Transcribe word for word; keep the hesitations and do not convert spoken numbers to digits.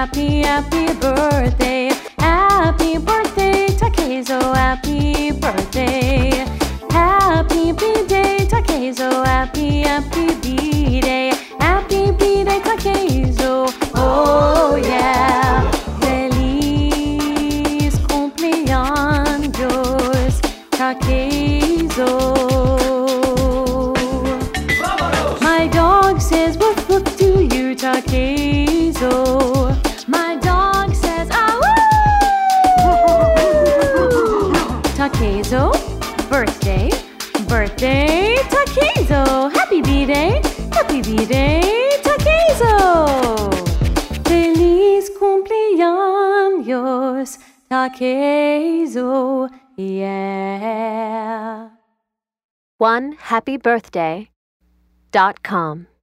happy, happy birthday. Happy birthday, Takezo, happy birthday. Happy B-Day, Takezo, happy, happy B-Day. Happy B-Day, Takezo, oh yeah. Feliz cumpleaños, Takezo. My dog says woof woof to you, Takezo. My dog says ah woo. Takezo, birthday, birthday, Takezo. Happy B-Day, happy B-Day, Takezo. Feliz cumpleaños, Takezo, yeah. one happy birthday dot com